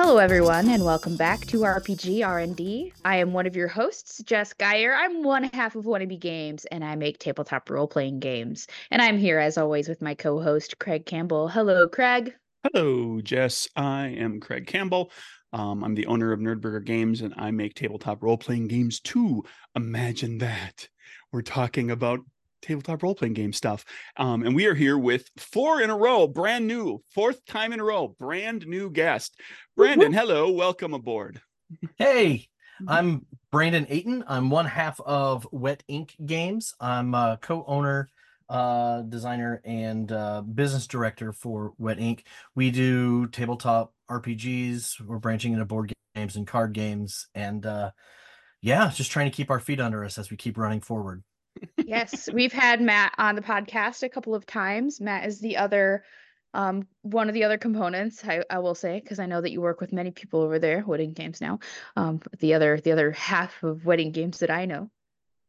Hello, everyone, and welcome back to RPG R&D. I am one of your hosts, Jess Geyer. I'm one half of Wannabe Games, and I make tabletop role-playing games. And I'm here, as always, with my co-host, Craig Campbell. Hello, Craig. Hello, Jess. I am Craig Campbell. I'm the owner of Nerdburger Games, and I make tabletop role-playing games too. Imagine that. We're talking about tabletop role-playing game stuff. And we are here with 4 in a row, brand new, 4th time in a row, brand new guest. Brandon, hello, welcome aboard. Hey, I'm Brandon Ayton. I'm one half of Wet Ink Games. I'm a co-owner, designer, and business director for Wet Ink. We do tabletop RPGs. We're branching into board games and card games, and yeah, just trying to keep our feet under us as we keep running forward. Yes, we've had Matt on the podcast a couple of times. Matt is the other, one of the other components, I will say, because I know that you work with many people over there, Wedding Games now. The other half of Wedding Games that I know.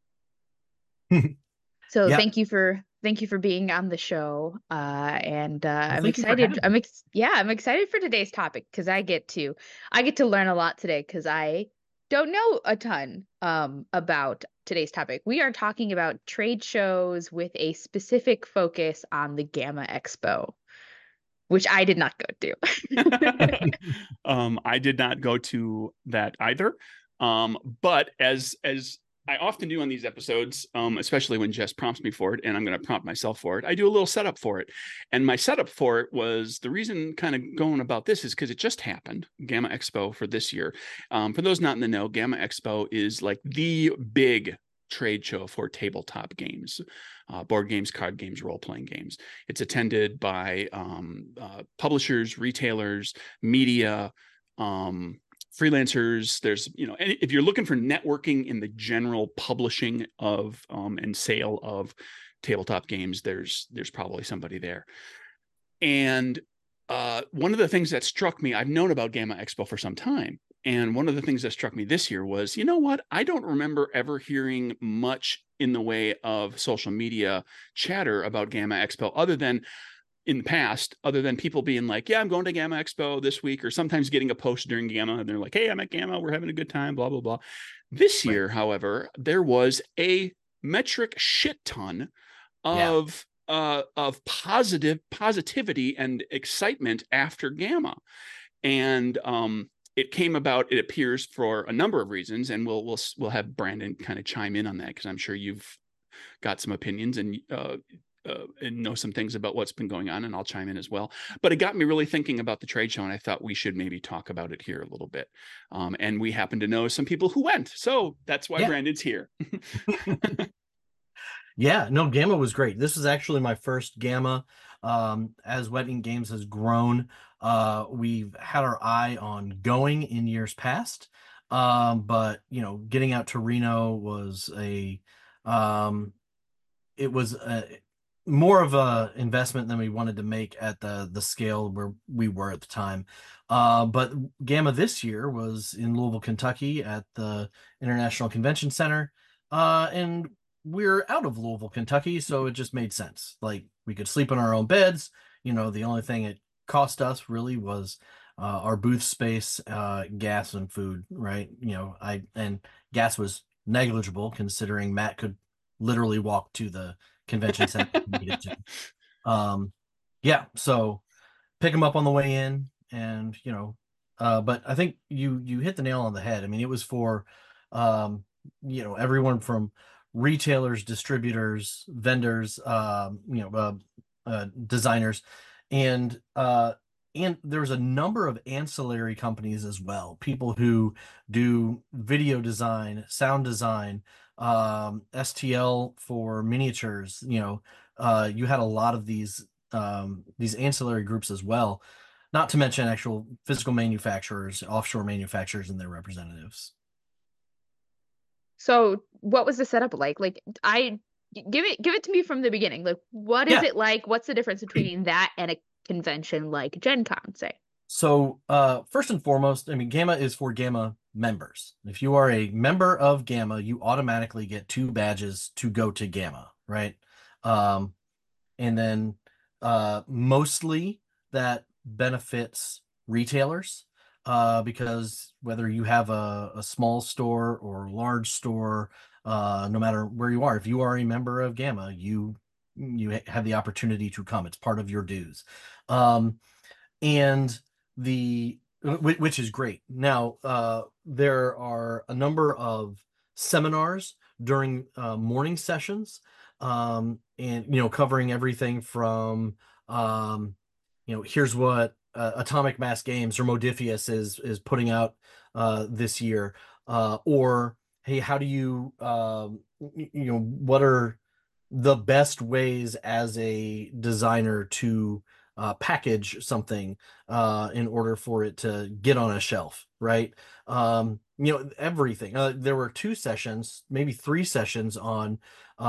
So Yeah, thank you for being on the show. well, I'm thank you for excited. having me. I'm excited for today's topic because I get to learn a lot today because I don't know a ton about today's topic. We are talking about trade shows with a specific focus on the Gamma Expo, which I did not go to. I did not go to that either. But as I often do on these episodes, especially when Jess prompts me for it, and I'm going to prompt myself for it, I do a little setup for it. And my setup for it was the reason kind of going about this is because it just happened, Gamma Expo for this year. For those not in the know, Gamma Expo is like the big trade show for tabletop games, board games, card games, role-playing games. It's attended by publishers, retailers, media, freelancers. There's, if you're looking for networking in the general publishing of and sale of tabletop games, there's probably somebody there. And one of the things that struck me, I've known about Gamma Expo for some time. And one of the things that struck me this year was, you know what? I don't remember ever hearing much in the way of social media chatter about Gamma Expo other than in the past, other than people being like, yeah, I'm going to Gamma Expo this week, or sometimes getting a post during Gamma and they're like, hey, I'm at Gamma, we're having a good time, blah, blah, blah. This Right. year, however, there was a metric shit ton Yeah. of positivity and excitement after Gamma. And it came about, it appears, for a number of reasons, and we'll have Brandon kind of chime in on that because I'm sure you've got some opinions and know some things about what's been going on, and I'll chime in as well. But it got me really thinking about the trade show, and I thought we should maybe talk about it here a little bit. And we happen to know some people who went, so that's why Yeah. Brandon's here. Yeah, no, Gamma was great. This was actually my first Gamma. As Wet Ink Games has grown, we've had our eye on going in years past. But getting out to Reno was it was more of a investment than we wanted to make at the scale where we were at the time. But Gamma this year was in Louisville, Kentucky at the International Convention Center. And we're out of Louisville, Kentucky, so it just made sense. Like, we could sleep in our own beds. The only thing it cost us really was our booth space, gas, and food, right? And gas was negligible considering Matt could literally walk to the convention center if he needed to. Yeah, so pick him up on the way in, and but I think you hit the nail on the head. I mean, it was for everyone from retailers, distributors, vendors, designers, and there's a number of ancillary companies as well. People who do video design, sound design, STL for miniatures. You had a lot of these ancillary groups as well. Not to mention actual physical manufacturers, offshore manufacturers, and their representatives. So, what was the setup like? Like, I give it to me from the beginning. Like, what is Yeah. it like? What's the difference between that and a convention like Gen Con, say? So, first and foremost, I mean, Gamma is for Gamma members. If you are a member of Gamma, you automatically get 2 badges to go to Gamma, right? Um, and then mostly that benefits retailers. because whether you have a small store or large store, no matter where you are, if you are a member of GAMA, you have the opportunity to come. It's part of your dues. And which is great. Now, there are a number of seminars during morning sessions, and covering everything from here's what Atomic Mass Games or Modifius is putting out this year, or hey, how do you what are the best ways as a designer to package something in order for it to get on a shelf, right? Everything. There were 2 sessions, maybe 3 sessions on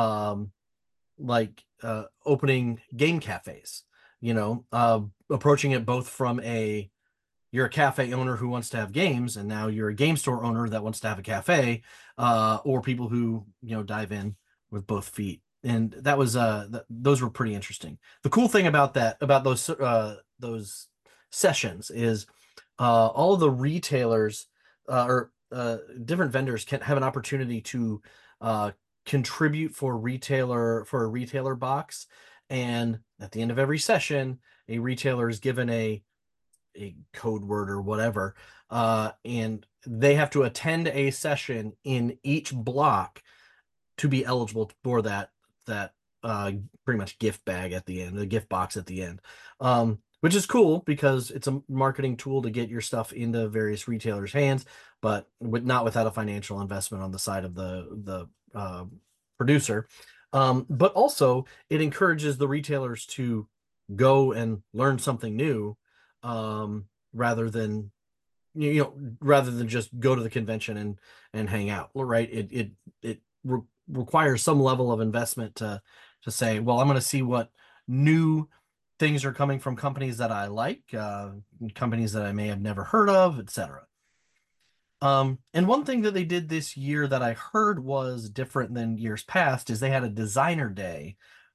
opening game cafes, approaching it both from you're a cafe owner who wants to have games, and now you're a game store owner that wants to have a cafe, or people who dive in with both feet. And that was those were pretty interesting. The cool thing about those sessions is all of the retailers or different vendors can have an opportunity to contribute for a retailer box, and at the end of every session, a retailer is given a code word or whatever, and they have to attend a session in each block to be eligible for that pretty much gift bag at the end, the gift box at the end, which is cool because it's a marketing tool to get your stuff into various retailers' hands, but not without a financial investment on the side of the producer. But also it encourages the retailers to go and learn something new, rather than just go to the convention and hang out, right? It requires some level of investment to say, well, I'm going to see what new things are coming from companies that I like, companies that I may have never heard of, etc. And one thing that they did this year that I heard was different than years past is they had a designer day,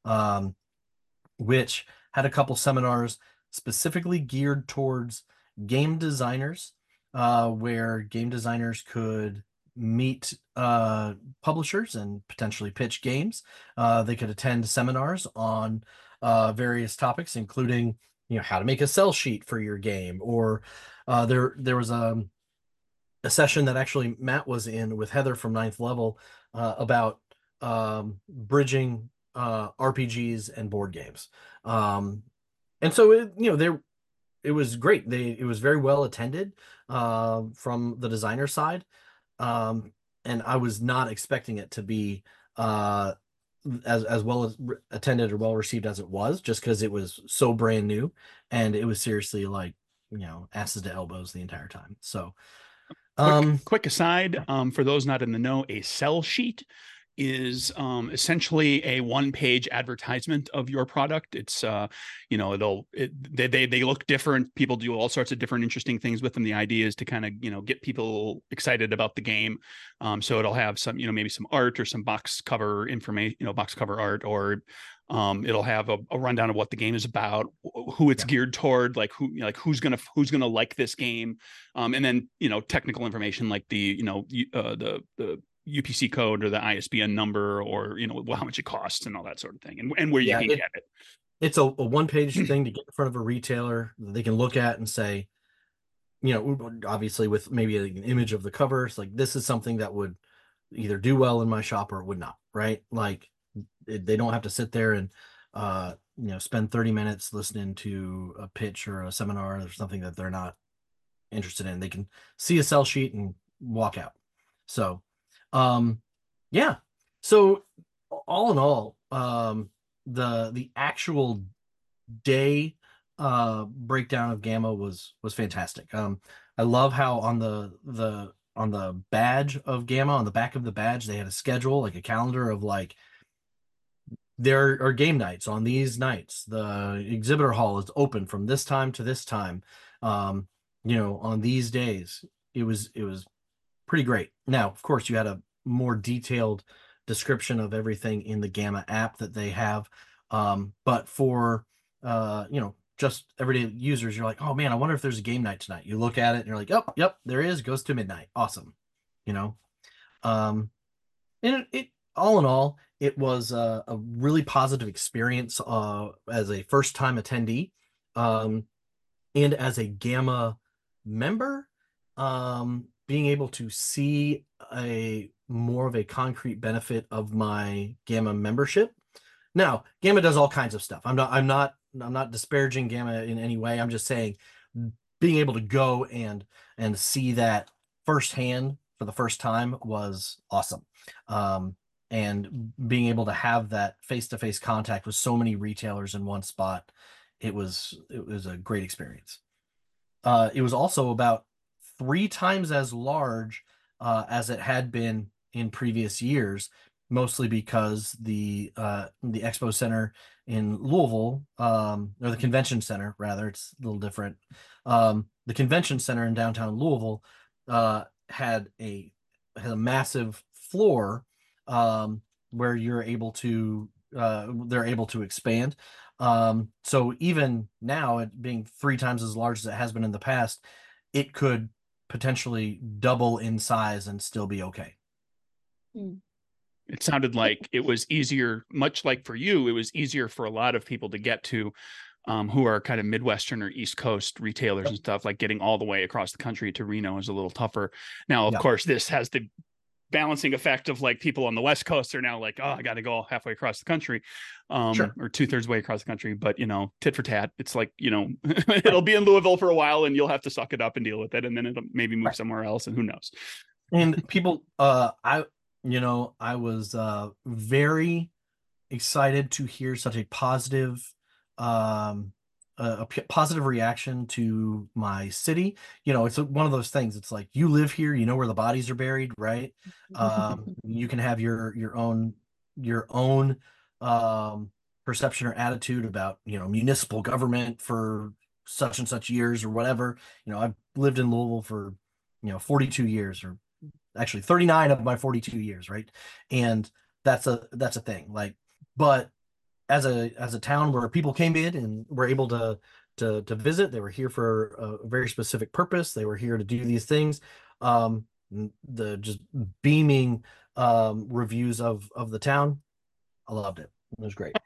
which had a couple seminars specifically geared towards game designers, where game designers could meet publishers and potentially pitch games. They could attend seminars on various topics, including how to make a sell sheet for your game, or there was a session that actually Matt was in with Heather from Ninth Level about bridging RPGs and board games. And so it was great. It was very well attended from the designer side. And I was not expecting it to be as well as attended or well received as it was, just because it was so brand new, and it was seriously asses to elbows the entire time. So quick aside, for those not in the know, a sell sheet is essentially a one-page advertisement of your product. It's they look different. People do all sorts of different interesting things with them. The idea is to kind of get people excited about the game. So it'll have some maybe some art or some box cover information, box cover art, or it'll have a rundown of what the game is about, who it's geared toward, who's gonna like this game, and then technical information like the UPC code or the ISBN number, or how much it costs and all that sort of thing, and where you can get it. It's a one-page thing to get in front of a retailer that they can look at and say, obviously with maybe an image of the cover, it's like, this is something that would either do well in my shop or it would not, right? Like they don't have to sit there and spend 30 minutes listening to a pitch or a seminar or something that they're not interested in. They can see a sell sheet and walk out. So yeah. So all in all, the actual day breakdown of GAMA was fantastic. I love how on the badge of GAMA, on the back of the badge, they had a schedule, like a calendar of there are game nights on these nights. The exhibitor hall is open from this time to this time. On these days. It was pretty great. Now, of course, you had a more detailed description of everything in the GAMA app that they have. But for just everyday users, you're like, oh man, I wonder if there's a game night tonight. You look at it and you're like, oh, yep, there is. Goes to midnight. Awesome. You know, um, and it all in all, it was a really positive experience as a first time attendee, um, and as a Gamma member, being able to see a more of a concrete benefit of my Gamma membership. Now, Gamma does all kinds of stuff. I'm not disparaging Gamma in any way. I'm just saying being able to go and see that firsthand for the first time was awesome. And being able to have that face-to-face contact with so many retailers in one spot, it was a great experience. It was also about 3 times as large as it had been in previous years, mostly because the Expo Center in Louisville, or the Convention Center rather, it's a little different. The Convention Center in downtown Louisville had a massive floor, where they're able to expand. So even now, it being 3 times as large as it has been in the past, it could potentially double in size and still be okay. It sounded like it was easier, much like for you, it was easier for a lot of people to get to, who are kind of Midwestern or East Coast retailers and stuff. Like getting all the way across the country to Reno is a little tougher. Now, of course, this has the balancing effect of like people on the West Coast are now like, oh, I got to go halfway across the country, or 2/3 way across the country. But, tit for tat, it's like, it'll be in Louisville for a while and you'll have to suck it up and deal with it. And then it'll maybe move somewhere else, and who knows? And people, I was very excited to hear such a positive, positive reaction to my city. It's one of those things. It's like, you live here, you know where the bodies are buried, right? You can have your own perception or attitude about municipal government for such and such years or whatever. I've lived in Louisville for 42 years, or actually 39 of my 42 years, right? And that's a thing. Like, but as a town where people came in and were able to visit, they were here for a very specific purpose. They were here to do these things. The just beaming reviews of the town, I loved it. It was great.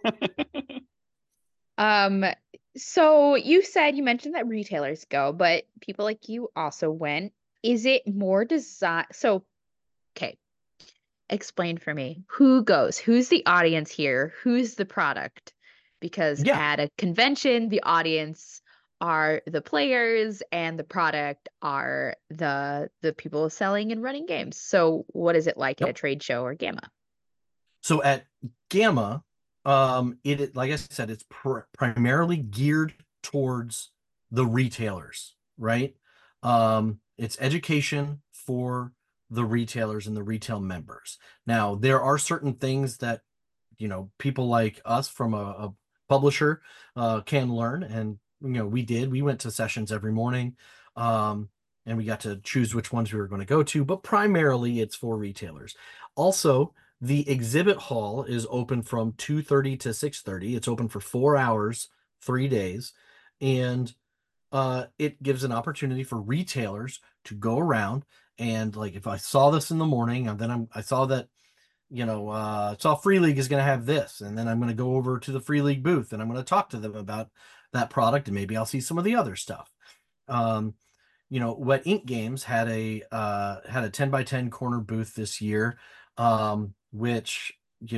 So you mentioned that retailers go, but people like you also went. Is it more design? So, okay, explain for me. Who goes? Who's the audience here? Who's the product? Because at a convention, the audience are the players and the product are the people selling and running games. So what is it like at a trade show or Gamma? So at Gamma, it, like I said, it's primarily geared towards the retailers, right? It's education for the retailers and the retail members. Now, there are certain things that people like us from a publisher can learn, and we went to sessions every morning, and we got to choose which ones we were going to go to, but primarily it's for retailers. Also, the exhibit hall is open from 2:30 to 6:30. It's open for 4 hours, 3 days, and it gives an opportunity for retailers to go around and, like, if I saw this in the morning, and then I saw that saw Free League is going to have this, and then I'm going to go over to the Free League booth and I'm going to talk to them about that product, and maybe I'll see some of the other stuff. Wet Ink Games had a 10x10 corner booth this year, which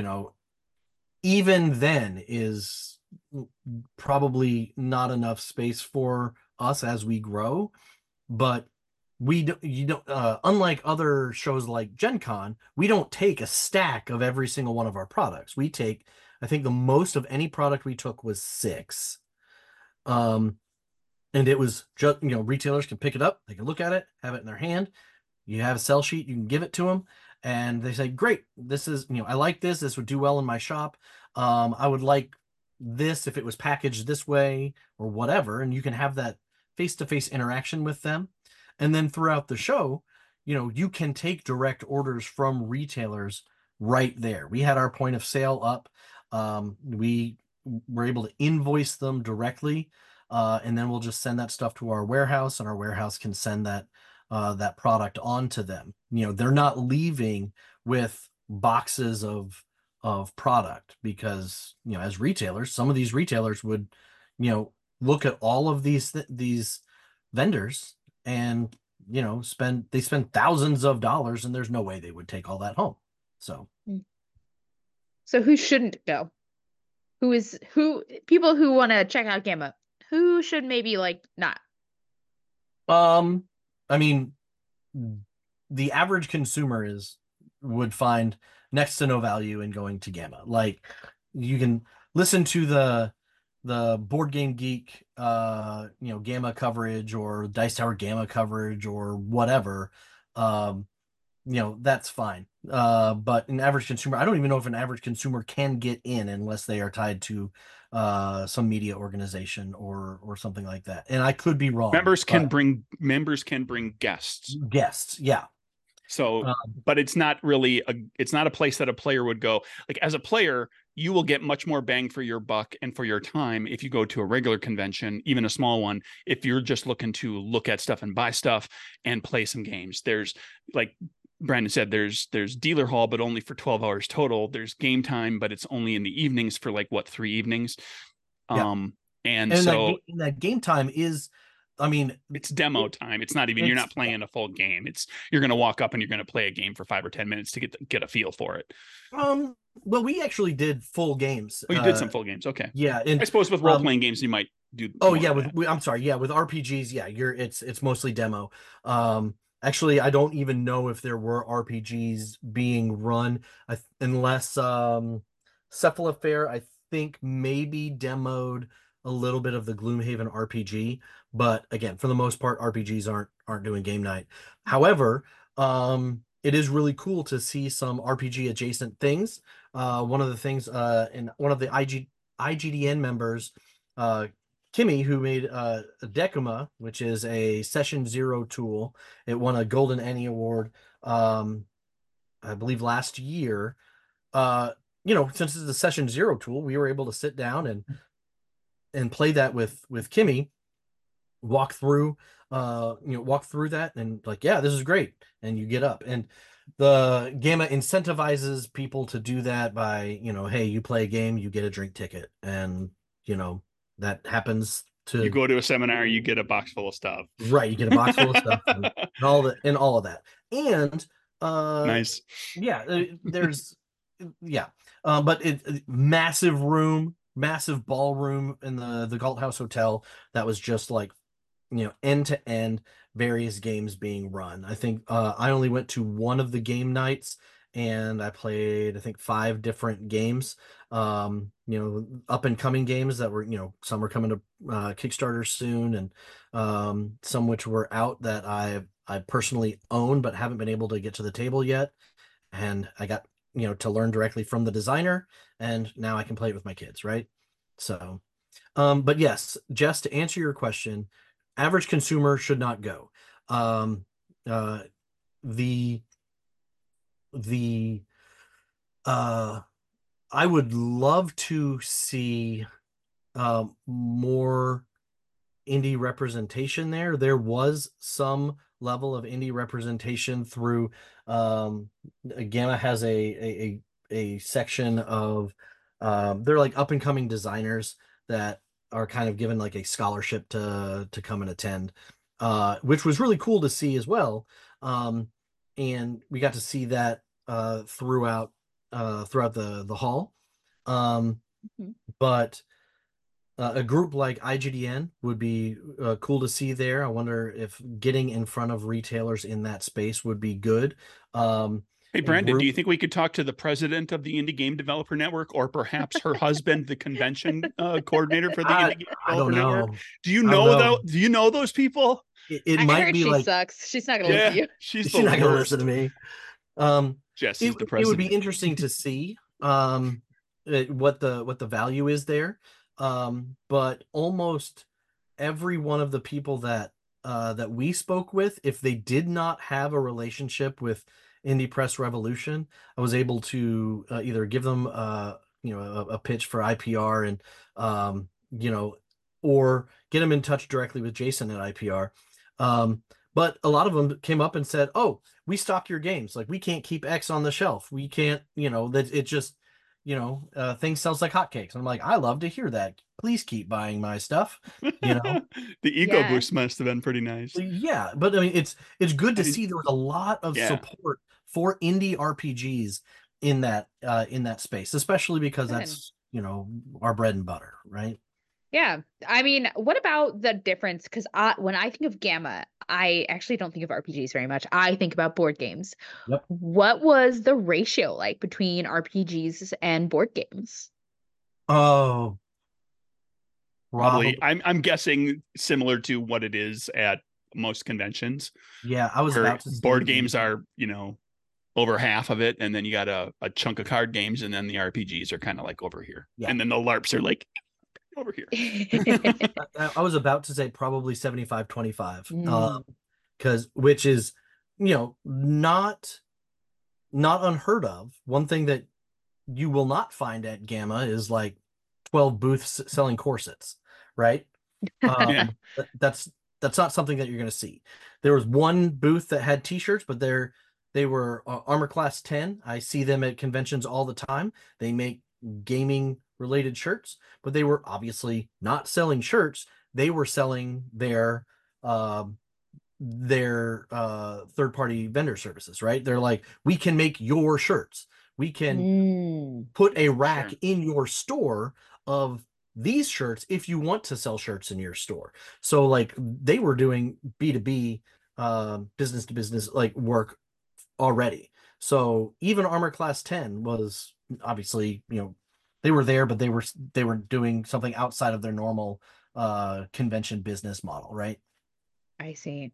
even then is probably not enough space for us as we grow. But unlike other shows like Gen Con, we don't take a stack of every single one of our products. We take, I think the most of any product we took was 6. And it was just, retailers can pick it up, they can look at it, have it in their hand. You have a sell sheet, you can give it to them, and they say, great, this is, I like this would do well in my shop. I would like this if it was packaged this way or whatever. And you can have that face-to-face interaction with them. And then throughout the show, you can take direct orders from retailers right there. We had our point of sale up. We were able to invoice them directly. and then we'll just send that stuff to our warehouse, and our warehouse can send that product on to them. They're not leaving with boxes of product, because as retailers, some of these retailers would look at all of these vendors and spend thousands of dollars, and there's no way they would take all that home. So who shouldn't go? Who people who want to check out GAMA, who should maybe not? I mean, the average consumer would find next to no value in going to GAMA. Like, you can listen to the Board Game Geek GAMA coverage, or Dice Tower GAMA coverage, or whatever. That's fine. But an average consumer, I don't even know if an average consumer can get in unless they are tied to some media organization or something like that. And I could be wrong. Members can bring guests. Yeah. So, but it's not really it's not a place that a player would go. Like, as a player, you will get much more bang for your buck and for your time if you go to a regular convention, even a small one. If you're just looking to look at stuff and buy stuff and play some games, there's, like Brandon said, there's dealer hall, but only for 12 hours total. There's game time, but it's only in the evenings for 3 evenings. Yeah. And so that game time is, it's demo time. It's not even, you're not playing a full game. You're going to walk up and you're going to play a game for 5 or 10 minutes to get a feel for it. Well, we actually did full games. Oh, you did some full games. Okay. Yeah. And I suppose with role-playing games, you might do. Oh yeah. I'm sorry. Yeah. With RPGs. Yeah. It's mostly demo. Actually, I don't even know if there were RPGs being run, unless Cephalofair, I think, maybe demoed a little bit of the Gloomhaven RPG. But again, for the most part, RPGs aren't doing game night. However, it is really cool to see some RPG adjacent things. One of the things, and one of the IGDN members, Kimmy, who made a Decuma, which is a Session Zero tool. It won a Golden Annie Award, I believe, last year. Since it's a Session Zero tool, we were able to sit down and play that with Kimmy, walk through that, and yeah, this is great. And you get up, and the GAMA incentivizes people to do that by, hey, you play a game, you get a drink ticket, and that happens to, you go to a seminar, you get a box full of stuff. Right, you get a box full of stuff and all of that. And nice. Yeah, there's but massive room, massive ballroom in the Galt House Hotel that was just end to end, various games being run. I think I only went to one of the game nights, and I played, I think, 5 different games. Up and coming games that were, some were coming to Kickstarter soon, and some which were out that I personally own but haven't been able to get to the table yet. And I got, to learn directly from the designer, and now I can play it with my kids, right? So, but yes, Jess, to answer your question, average consumer should not go. I would love to see more indie representation there. There was some level of indie representation through GAMA has a section of they're up and coming designers that are kind of given a scholarship to come and attend, which was really cool to see as well. And we got to see that throughout the hall. But a group like IGDN would be cool to see there. I wonder if getting in front of retailers in that space would be good. Hey, Brandon, do you think we could talk to the president of the Indie Game Developer Network, or perhaps her husband, the convention coordinator for the Indie Game Developer Network? Do you know Do you know those people? It might be she sucks. She's not going to listen to you. She's not going to listen to me. Jesse's the president. It would be interesting to see what the value is there. But almost every one of the people that we spoke with, if they did not have a relationship with Indie Press Revolution, I was able to either give them a pitch for IPR, and or get them in touch directly with Jason at IPR. But a lot of them came up and said, "Oh, we stock your games. Like we can't keep X on the shelf. We can't, that it just, things sells like hotcakes." I'm like, I love to hear that. Please keep buying my stuff. You know, The ego Yeah. boost must have been pretty nice. yeah. But I mean, it's good to I mean, see there was a lot of yeah. support for indie RPGs in that space, especially because Good. that's our bread and butter, right? Yeah. I mean, what about the difference? Because when I think of Gamma, I actually don't think of RPGs very much. I think about board games. Yep. What was the ratio like between RPGs and board games? Oh, Probably, probably. I'm guessing similar to what it is at most conventions, Yeah, I was where about to say board games maybe. are, over half of it, and then you got a chunk of card games, and then the RPGs are kind of like over here, Yeah. and then the LARPs are like over here. I was about to say probably 75-25. Mm. Which is, not unheard of. One thing that you will not find at Gamma is like 12 booths selling corsets, right? Yeah. That's not something that you're going to see. There was one booth that had t-shirts, but they were Armor Class 10. I see them at conventions all the time. They make gaming related shirts, but they were obviously not selling shirts. They were selling third party vendor services, right? They're like, we can make your shirts. We can Mm. put a rack Sure. in your store of these shirts if you want to sell shirts in your store. So like they were doing B2B, business to business like work already. So even Armor Class 10 was obviously, they were there, but they were doing something outside of their normal convention business model, right? I see.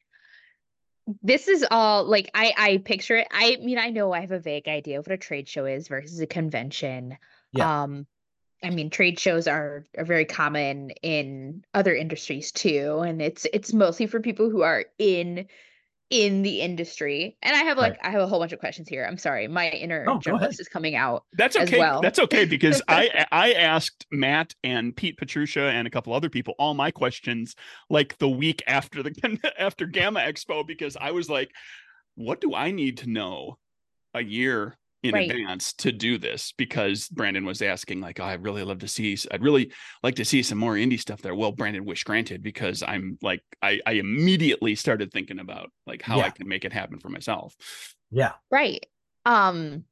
This is all like I picture it. I mean, I know I have a vague idea of what a trade show is versus a convention. Yeah. Um, I mean, trade shows are very common in other industries too, and it's mostly for people who are in the industry. And Right. I have a whole bunch of questions here. I'm sorry. My inner Oh, go ahead. journalist is coming out That's as okay. well. That's okay, because I asked Matt and Pete Patricia and a couple other people all my questions like the week after after Gamma Expo, because I was like, what do I need to know a year in Right. advance to do this? Because Brandon was asking like, oh, I'd really like to see some more indie stuff there. Well, Brandon, wish granted, because I'm like, I immediately started thinking about like how I Yeah. can make it happen for myself. Yeah. Right. Um,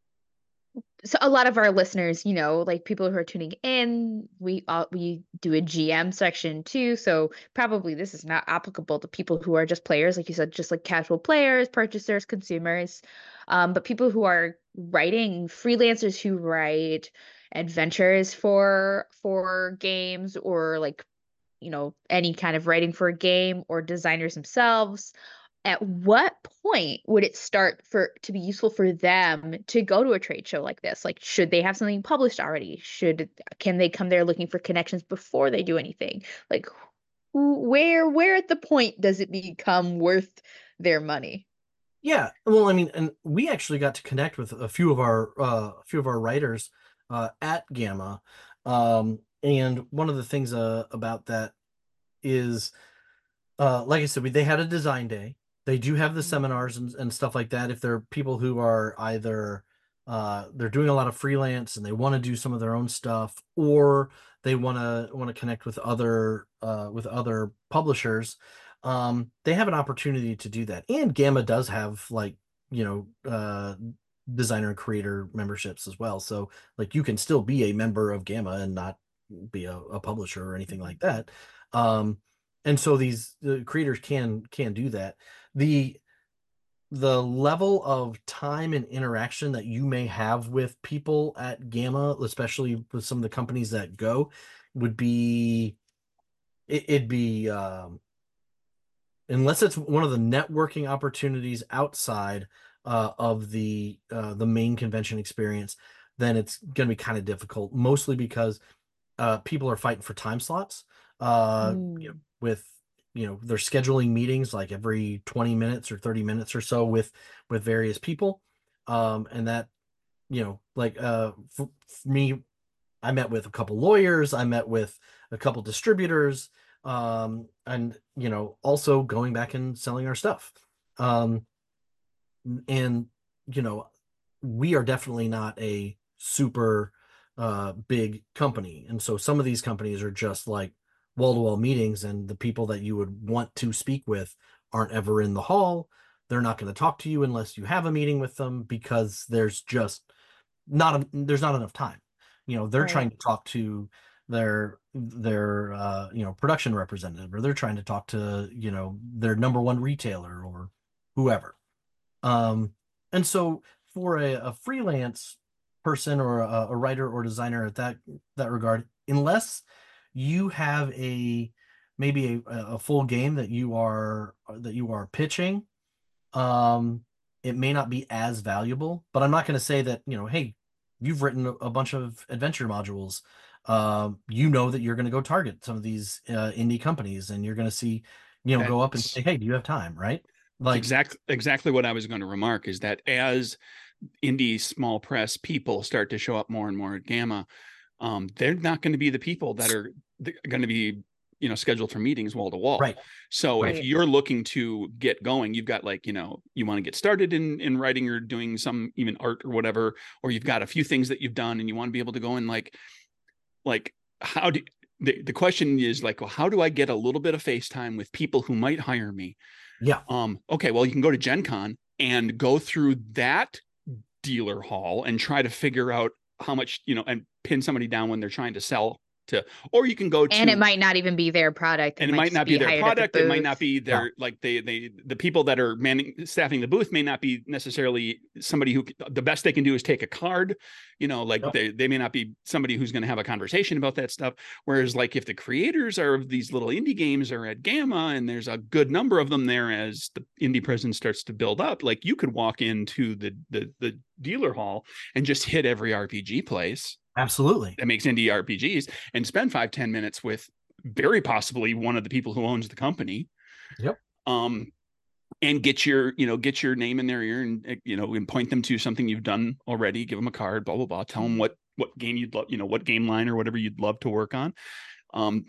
so a lot of our listeners, like people who are tuning in, we do a GM section too. So probably this is not applicable to people who are just players, like you said, just like casual players, purchasers, consumers. But people who are writing, freelancers who write adventures for games, or like, any kind of writing for a game, or designers themselves. At what point would it start for to be useful for them to go to a trade show like this? Like, should they have something published already? Can they come there looking for connections before they do anything? Like, where at the point does it become worth their money? Yeah. Well, I mean, and we actually got to connect with a few of our writers at Gamma. And one of the things about that is, like I said, they had a design day. They do have the seminars and stuff like that. If they're people who are either they're doing a lot of freelance and they want to do some of their own stuff, or they want to connect with other publishers, they have an opportunity to do that. And Gamma does have like, designer and creator memberships as well. So like you can still be a member of Gamma and not be a publisher or anything like that. Um, and so these creators can do that. The level of time and interaction that you may have with people at Gamma, especially with some of the companies that go, would be it'd be unless it's one of the networking opportunities outside of the main convention experience, then it's going to be kind of difficult, mostly because people are fighting for time slots. Mm. With they're scheduling meetings like every 20 minutes or 30 minutes or so with various people, and that like for me, I met with a couple lawyers. I met with a couple distributors, and also going back and selling our stuff. And we are definitely not a super big company, and so some of these companies are just like wall-to-wall meetings, and the people that you would want to speak with aren't ever in the hall. They're not going to talk to you unless you have a meeting with them, because there's not enough time. They're trying to talk to their production representative, or they're trying to talk to their number one retailer or whoever. And so for a freelance person, or a writer or designer at that regard, unless you have maybe a full game that you are pitching, it may not be as valuable. But I'm not going to say that, hey, you've written a bunch of adventure modules. That you're going to go target some of these indie companies, and you're going to see, go up and say, hey, do you have time? Right? Like, exactly what I was going to remark is that as indie small press people start to show up more and more at GAMA, they're not going to be the people that are going to be scheduled for meetings wall to wall. Right. So Right. if you're looking to get going, you've got you want to get started in writing or doing some even art or whatever, or you've got a few things that you've done and you want to be able to go and how do the question is well, how do I get a little bit of face time with people who might hire me? Yeah. Okay, well, you can go to Gen Con and go through that dealer hall and try to figure out how much, and pin somebody down when they're trying to sell to, or you can go to, and it might not even be their product, and it might not be their product. It might not be their, Yeah. The people that are staffing the booth may not be necessarily somebody who the best they can do is take a card, Yep. they may not be somebody who's going to have a conversation about that stuff. Whereas if the creators of these little indie games are at GAMA and there's a good number of them there, as the indie presence starts to build up, you could walk into the dealer hall and just hit every RPG place Absolutely. that makes indie RPGs and spend 5-10 minutes with very possibly one of the people who owns the company. Yep. And get your name in their ear, and point them to something you've done already, give them a card, blah, blah, blah, tell them what game you'd love, what game line or whatever you'd love to work on. And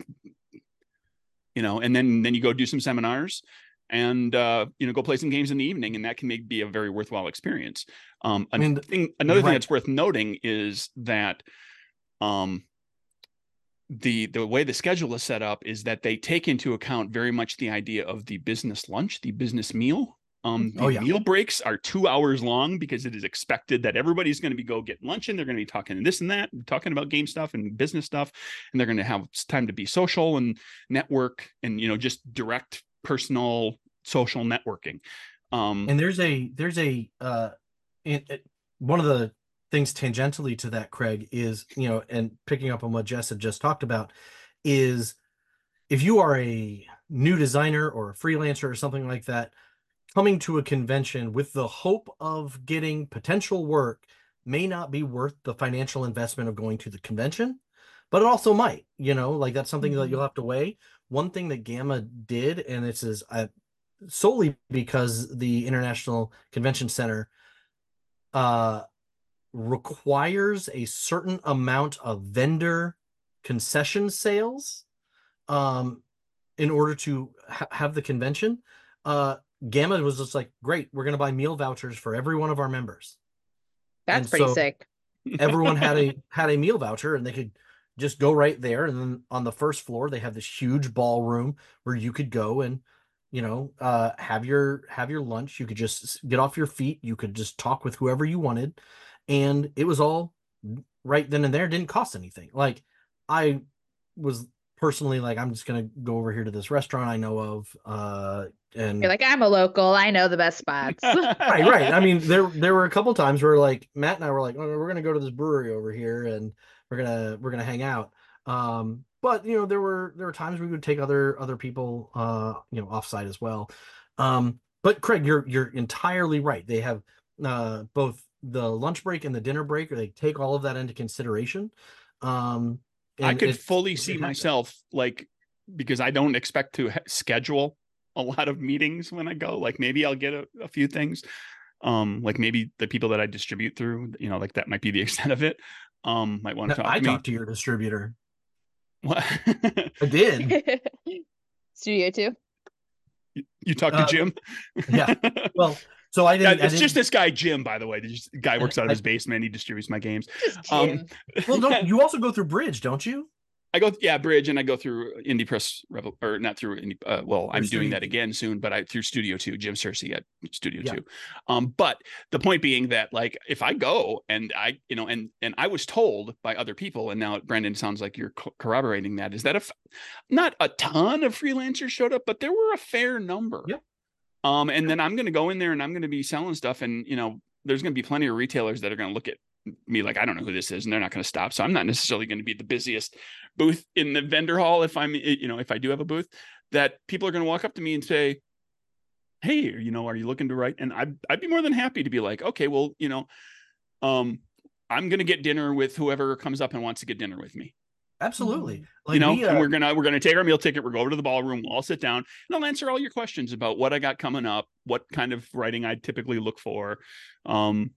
then you go do some seminars and go play some games in the evening, and that can be a very worthwhile experience. Another thing that's worth noting is that the way the schedule is set up is that they take into account very much the idea of the business lunch, the business meal. Meal breaks are 2 hours long because it is expected that everybody's going to go get lunch, and they're going to be talking this and that, talking about game stuff and business stuff, and they're going to have time to be social and network and just direct personal social networking. And there's one of the things tangentially to that, Craig, is and picking up on what Jess had just talked about, is if you are a new designer or a freelancer or something like that, coming to a convention with the hope of getting potential work may not be worth the financial investment of going to the convention, but it also might, that's something that you'll have to weigh. One thing that GAMA did, and this is solely because the International Convention Center requires a certain amount of vendor concession sales in order to have the convention. GAMA was just like, great, we're going to buy meal vouchers for every one of our members. That's pretty sick. Everyone had a meal voucher, and they could just go right there. And then on the first floor, they have this huge ballroom where you could go and have your lunch. You could just get off your feet. You could just talk with whoever you wanted, and it was all right then and there. It didn't cost anything. I was personally I'm just gonna go over here to this restaurant I know of, and you're like, I'm a local, I know the best spots. right. I mean, there were a couple times where Matt and I were like, oh, we're gonna go to this brewery over here, and we're gonna hang out. But there were times we would take other people offsite as well. But Craig, you're entirely right. They have both the lunch break and the dinner break, or they take all of that into consideration. I could fully see myself because I don't expect to schedule a lot of meetings when I go. Maybe I'll get a few things. Maybe the people that I distribute through, that might be the extent of it. Might want to talk to me. I talk to your distributor. What? I did. Studio 2. You talked to Jim? Yeah. Well, so I didn't. It's just this guy Jim, by the way. The guy works out of his basement. He distributes my games. Just Jim. Well, don't you also go through Bridge, don't you? I go, Bridge, and I go through Indie Press or not through Indie. Well, I'm doing that again soon, but I through Studio 2, Jim Searcy at Studio 2. But the point being that, like, if I go and I, and I was told by other people, and now Brandon, sounds like you're corroborating that, is that not a ton of freelancers showed up, but there were a fair number. Yep. And then I'm going to go in there and I'm going to be selling stuff, and there's going to be plenty of retailers that are going to look at me like, I don't know who this is, and they're not going to stop. So I'm not necessarily going to be the busiest booth in the vendor hall if if I do have a booth, that people are going to walk up to me and say, hey, are you looking to write? And I'd be more than happy to be like, okay, well, I'm going to get dinner with whoever comes up and wants to get dinner with me. Absolutely. Like, and we're gonna take our meal ticket. We'll go over to the ballroom. We'll all sit down, and I'll answer all your questions about what I got coming up, what kind of writing I typically look for, and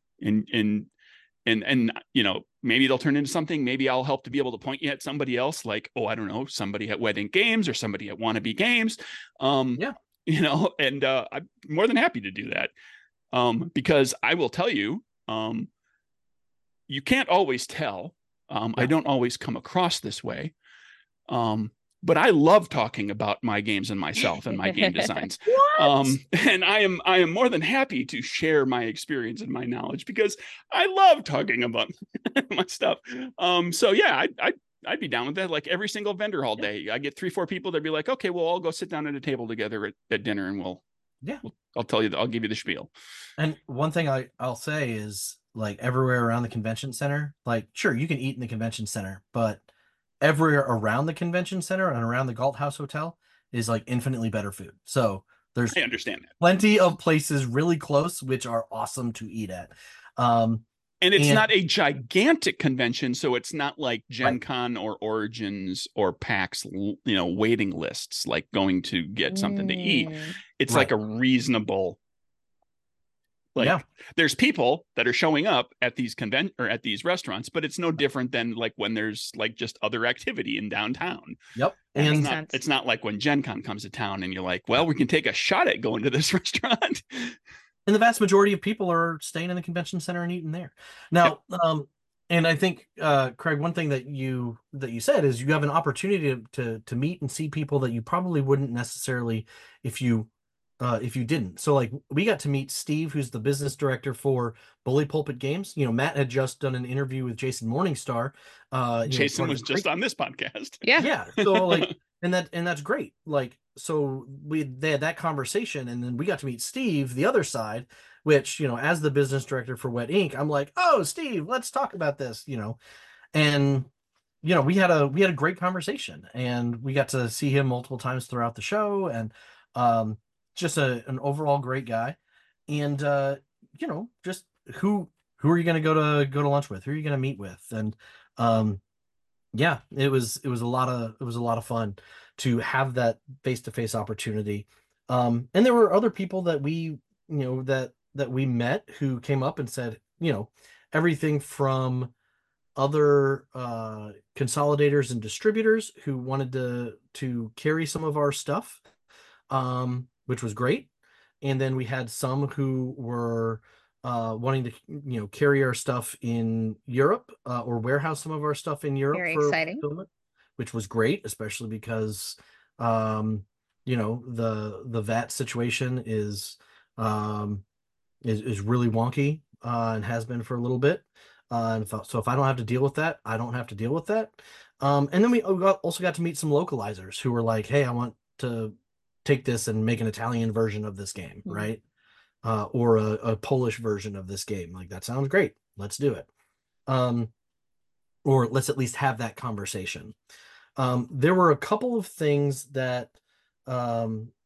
maybe they'll turn into something. Maybe I'll help to be able to point you at somebody else, like, I don't know, somebody at Wet Ink Games or somebody at Wannabe Games. And I'm more than happy to do that, because I will tell you, you can't always tell. I don't always come across this way. But I love talking about my games and myself and my game designs. And I am more than happy to share my experience and my knowledge, because I love talking about my stuff. So yeah, I'd be down with that. Like every single vendor hall day, I get 3-4 people that'd be like, okay, we'll all go sit down at a table together at dinner, and I'll tell you, I'll give you the spiel. And one thing I'll say is, like, everywhere around the convention center, like, sure, you can eat in the convention center, but everywhere around the convention center and around the Galt House Hotel is like infinitely better food. So there's I understand that. Plenty of places really close, which are awesome to eat at. And it's not a gigantic convention, so it's not like Gen Con or Origins or PAX, waiting lists, like going to get something to eat. It's like a reasonable, there's people that are showing up at these at these restaurants, but it's no different than like when there's like just other activity in downtown. Yep. And it's not like when Gen Con comes to town and you're like, well, we can take a shot at going to this restaurant. And the vast majority of people are staying in the convention center and eating there. Now, and I think, Craig, one thing that you said is you have an opportunity to meet and see people that you probably wouldn't necessarily if you didn't. So, like, we got to meet Steve, who's the business director for Bully Pulpit Games. Matt had just done an interview with Jason Morningstar. Jason was just on this podcast. Yeah. So, like, and that's great. Like, so they had that conversation, and then we got to meet Steve, the other side, which, as the business director for Wet Ink, I'm like, oh, Steve, let's talk about this, and we had a great conversation, and we got to see him multiple times throughout the show, and just an overall great guy. And just who are you going to go to lunch with? Who are you going to meet with? And it was a lot of fun to have that face-to-face opportunity. And there were other people that we that we met who came up and said, everything from other consolidators and distributors who wanted to carry some of our stuff, which was great. And then we had some who were wanting to carry our stuff in Europe, or warehouse some of our stuff in Europe. Very exciting. Which was great, especially because the VAT situation is really wonky, and has been for a little bit. And so if I don't have to deal with that, I don't have to deal with that. And then we also got to meet some localizers who were like, hey, I want to take this and make an Italian version of this game, right? Or a Polish version of this game. Like, that sounds great. Let's do it. Or let's at least have that conversation. There were a couple of things that I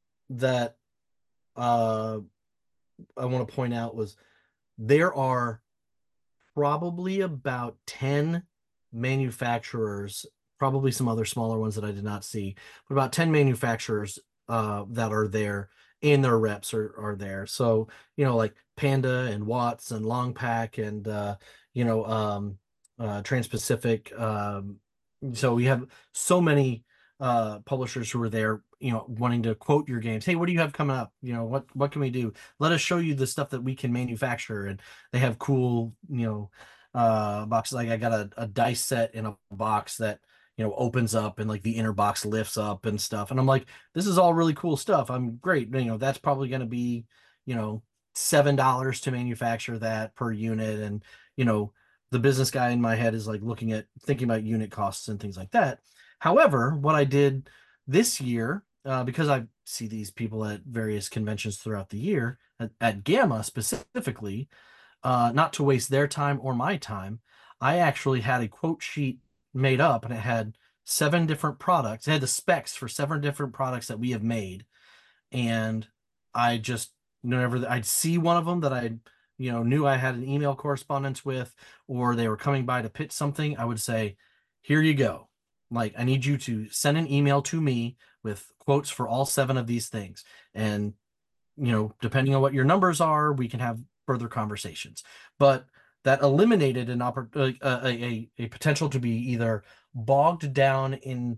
want to point out. Was there are probably about 10 manufacturers, probably some other smaller ones that I did not see, but about 10 manufacturers that are there, and their reps are there. So, like Panda and Watts and Longpack and Trans-Pacific, So we have so many publishers who are there, wanting to quote your games. Hey, what do you have coming up? What can we do? Let us show you the stuff that we can manufacture. And they have cool, boxes. Like I got a dice set in a box that opens up, and like the inner box lifts up and stuff. And I'm like, this is all really cool stuff. I'm great. That's probably going to be, you know, $7 to manufacture that per unit. And, the business guy in my head is like thinking about unit costs and things like that. However, what I did this year, because I see these people at various conventions throughout the year, at GAMA specifically, not to waste their time or my time, I actually had a quote sheet made up, and it had 7 different products. It had the specs for 7 different products that we have made. And I just, whenever I'd see one of them that I knew I had an email correspondence with, or they were coming by to pitch something, I would say, here you go. Like, I need you to send an email to me with quotes for all 7 of these things. And, depending on what your numbers are, we can have further conversations. But that eliminated a potential to be either bogged down in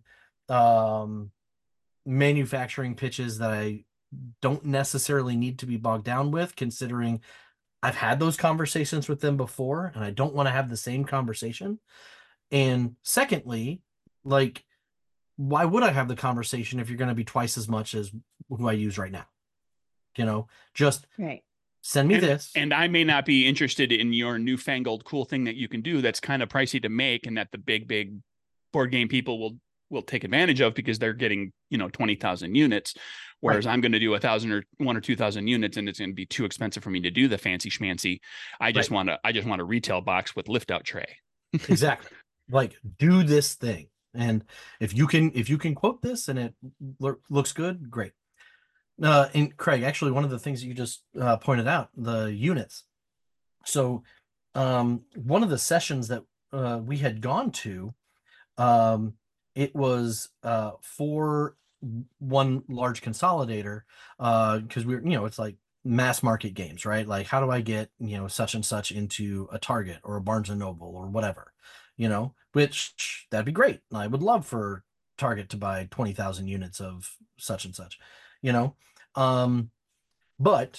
manufacturing pitches that I don't necessarily need to be bogged down with, considering I've had those conversations with them before, and I don't want to have the same conversation. And secondly, like, why would I have the conversation if you're going to be twice as much as who I use right now? Just Right. Send me this. And I may not be interested in your newfangled cool thing that you can do that's kind of pricey to make, and that the big board game people will take advantage of because they're getting 20,000 units, whereas I'm going to do 1,000 or 1 or 2,000 units, and it's going to be too expensive for me to do the fancy schmancy. I just want a retail box with lift out tray. Exactly. Like, do this thing, and if you can quote this and it looks good, great. And Craig, actually, one of the things that you just pointed out, the units. So one of the sessions that we had gone to, it was for one large consolidator, because it's like mass market games, right? Like, how do I get such and such into a Target or a Barnes and Noble or whatever, which that'd be great. I would love for Target to buy 20,000 units of such and such, you know. But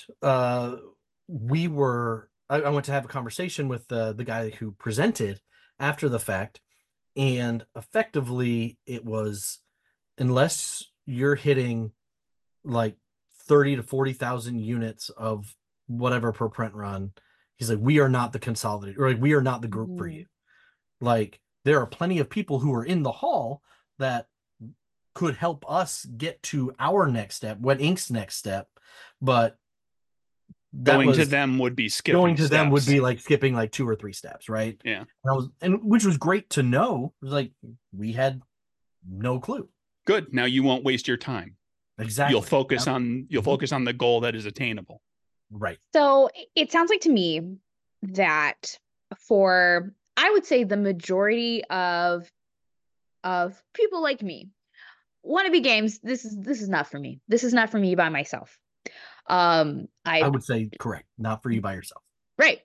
I went to have a conversation with the guy who presented after the fact, and effectively it was, unless you're hitting like 30 to 40,000 units of whatever per print run, he's like, we are not the consolidator, or like, we are not the group for you. Like, there are plenty of people who are in the hall that could help us get to our next step, Wet Ink's next step, but going to them would be skipping steps. Them would be like skipping like 2 or 3 steps, right? Yeah. And which was great to know. It was like, we had no clue. Good. Now you won't waste your time. Exactly. You'll focus on the goal that is attainable. Right. So it sounds like to me that for, I would say, the majority of people like me, wannabe games, this is not for me. This is not for me by myself. I would say correct, not for you by yourself. Right.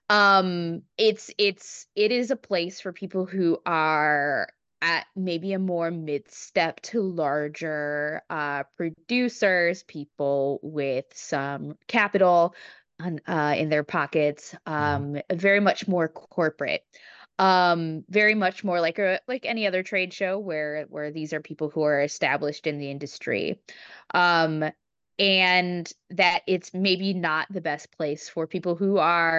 It is a place for people who are at maybe a more mid-step to larger producers, people with some capital in their pockets, very much more corporate. Very much more like any other trade show where these are people who are established in the industry. And that it's maybe not the best place for people who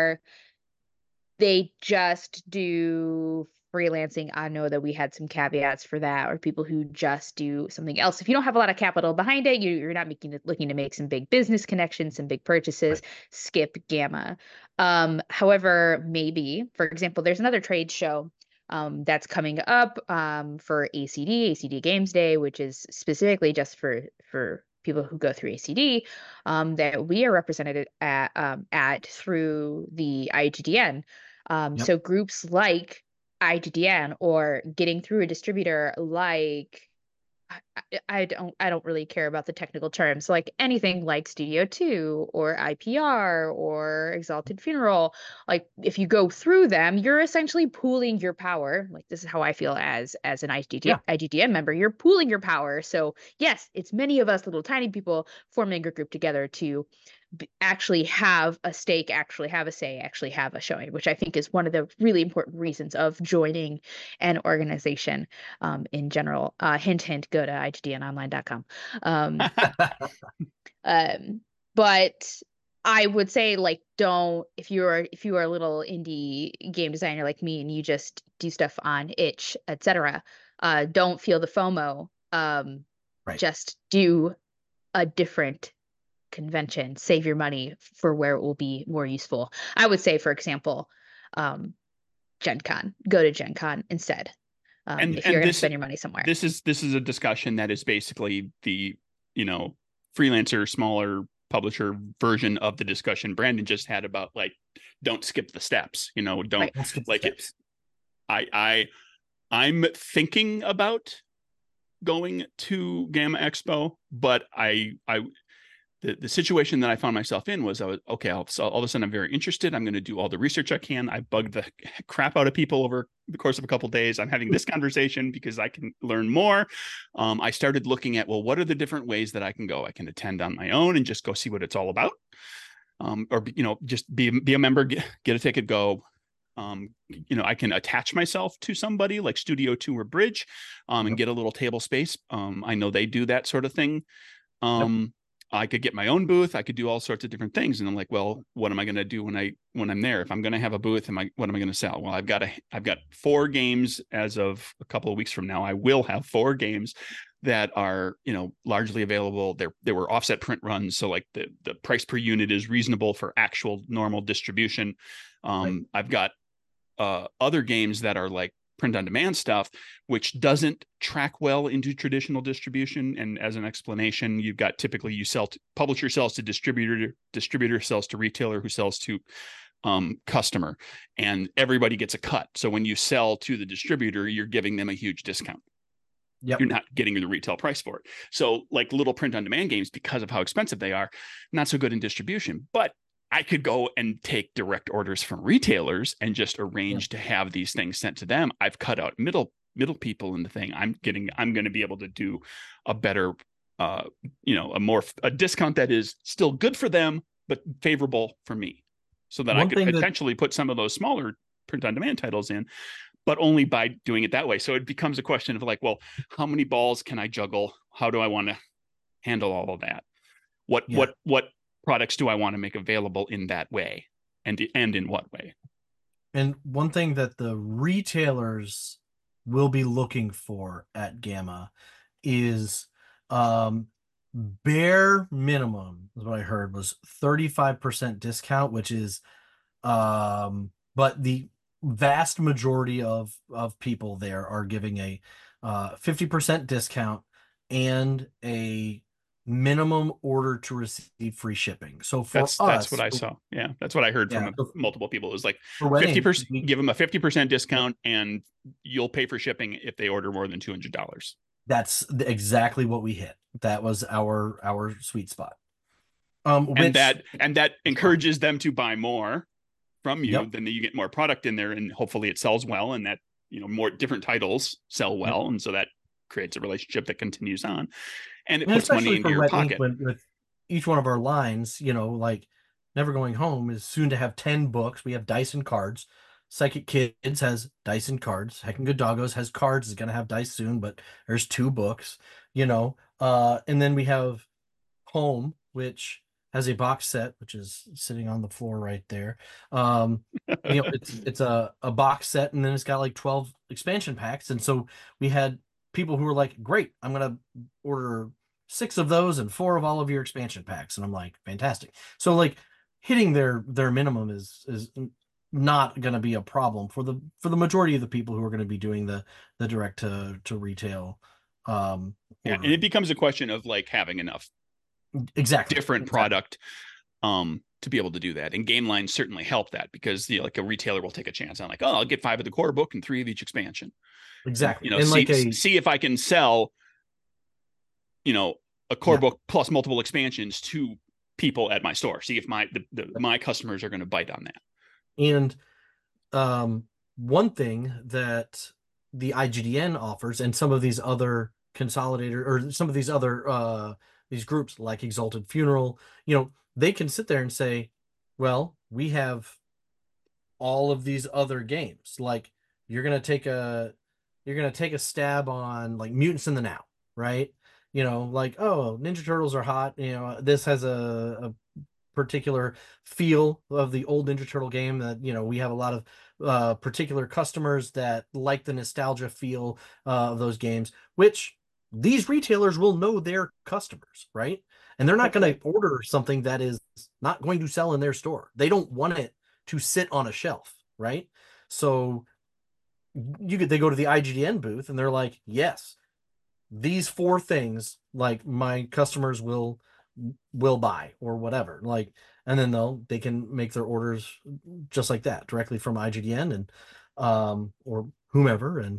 they just do freelancing. I know that we had some caveats for that, or people who just do something else. If you don't have a lot of capital behind it, you're not looking to make some big business connections, some big purchases, right. Skip GAMA. However, maybe, for example, there's another trade show that's coming up for ACD Games Day, which is specifically just for people who go through ACD, that we are represented at through the IGDN. So groups like IGDN, or getting through a distributor like I don't really care about the technical terms. Like anything like Studio 2 or IPR or Exalted Funeral, like if you go through them, you're essentially pooling your power. Like this is how I feel as an Yeah. IGDN member. You're pooling your power. So yes, it's many of us little tiny people forming a group together to actually have a stake, actually have a say, actually have a showing, which I think is one of the really important reasons of joining an organization in general. Hint, hint, go to igdnonline.com. Um, um, but I would say like don't if you are a little indie game designer like me and you just do stuff on itch, etc. Don't feel the FOMO. Right. Just do a different convention, save your money for where it will be more useful. I would say, for example, um, Gen Con. Go to Gen Con instead. If you're And going to spend your money somewhere. this is a discussion that is basically the, you know, freelancer, smaller publisher version of the discussion Brandon just had about like, don't skip the steps, you know, don't Right. Skip like steps. I'm thinking about going to Gamma Expo, but the situation that I found myself in was I was okay. So all of a sudden I'm very interested. I'm going to do all the research I can. I bugged the crap out of people over the course of a couple of days. I'm having this conversation because I can learn more. I started looking at, well, what are the different ways that I can go? I can attend on my own and just go see what it's all about, or you know, just be a member, get a ticket, go. You know, I can attach myself to somebody like Studio 2 or Bridge, and get a little table space. I know they do that sort of thing. I could get my own booth. I could do all sorts of different things. And I'm like, well, what am I going to do when I'm there? If I'm going to have a booth, what am I going to sell? Well, I've got 4 games as of a couple of weeks from now. I will have 4 games that are, you know, largely available. They were offset print runs. So like the price per unit is reasonable for actual normal distribution. I've got other games that are like print on demand stuff, which doesn't track well into traditional distribution. And as an explanation, you've got typically you sell to publisher sells to distributor sells to retailer who sells to customer, and everybody gets a cut. So when you sell to the distributor, you're giving them a huge discount. Yep. You're not getting the retail price for it. So like little print on demand games, because of how expensive they are, not so good in distribution. But I could go and take direct orders from retailers and just arrange to have these things sent to them. I've cut out middle people in the thing. I'm going to be able to do a better, you know, a discount that is still good for them, but favorable for me, so that I could potentially put some of those smaller print on demand titles in, but only by doing it that way. So it becomes a question of like, well, how many balls can I juggle? How do I want to handle all of that? What products do I want to make available in that way, and in what way? And one thing that the retailers will be looking for at Gamma is bare minimum is what I heard was 35% discount, which is but the vast majority of people there are giving a 50% discount and a minimum order to receive free shipping. So for that's what I saw. Yeah, that's what I heard from multiple people. It was like 50%. Give them a 50% discount, and you'll pay for shipping if they order more than $200. That's exactly what we hit. That was our sweet spot. And that encourages them to buy more from you. Then you get more product in there, and hopefully it sells well, and that, you know, more different titles sell well, and so that creates a relationship that continues on. And it puts money into your pocket. With each one of our lines, you know, like Never Going Home is soon to have 10 books. We have dice and cards. Psychic Kids has dice and cards. Heckin' Good Doggos has cards. Is going to have dice soon, but there's 2 books, you know. And then we have Home, which has a box set, which is sitting on the floor right there. You know, it's a box set, and then it's got like 12 expansion packs. And so we had people who were like, great, I'm gonna order 6 of those and 4 of all of your expansion packs. And I'm like, fantastic. So like hitting their minimum is not going to be a problem for the majority of the people who are going to be doing the direct to retail. And it becomes a question of like having enough different product to be able to do that. And game lines certainly help that, because, you know, like a retailer will take a chance on like, oh, I'll get 5 of the core book and 3 of each expansion. Exactly. You know, and see if I can sell a core book plus multiple expansions to people at my store. See if my customers are going to bite on that. And one thing that the IGDN offers, and some of these other consolidator, or some of these other these groups like Exalted Funeral, they can sit there and say, well, we have all of these other games. Like, you're gonna take a stab on like Mutants in the Now, right? Like, oh, Ninja Turtles are hot. This has a particular feel of the old Ninja Turtle game that, we have a lot of particular customers that like the nostalgia feel of those games, which these retailers will know their customers, right? And they're not going to order something that is not going to sell in their store. They don't want it to sit on a shelf, right? So they go to the IGDN booth and they're like, yes, these 4 things, like, my customers will buy or whatever, like, and then they can make their orders just like that directly from IGDN and or whomever, and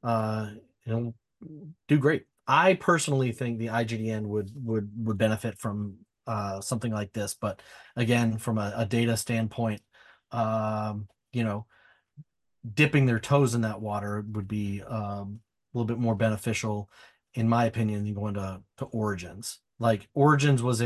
do great. I personally think the IGDN would benefit from something like this, but again, from a data standpoint, dipping their toes in that water would be a little bit more beneficial, in my opinion, than going to Origins. Like, Origins was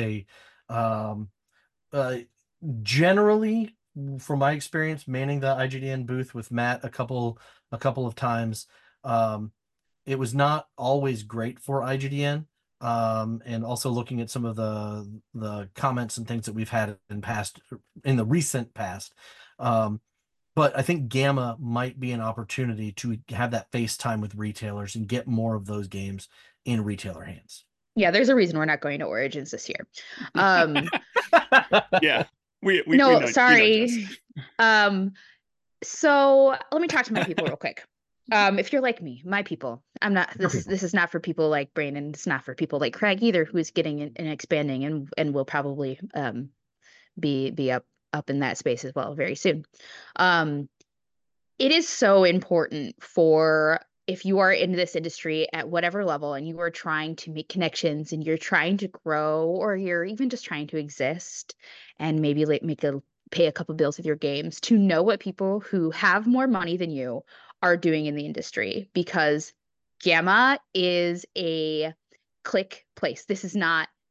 generally, from my experience manning the IGDN booth with Matt a couple of times, it was not always great for IGDN. And also looking at some of the comments and things that we've had in the recent past. But I think GAMA might be an opportunity to have that face time with retailers and get more of those games in retailer hands. Yeah, there's a reason we're not going to Origins this year. Yeah. We no, know, sorry. So let me talk to my people real quick. If you're like me, my people, this is not for people like Brandon. It's not for people like Craig either, who is getting and expanding and will probably be up in that space as well very soon. It is so important for, if you are in this industry at whatever level and you are trying to make connections and you're trying to grow, or you're even just trying to exist and maybe pay a couple bills with your games, to know what people who have more money than you are doing in the industry, because GAMA is a click place. This is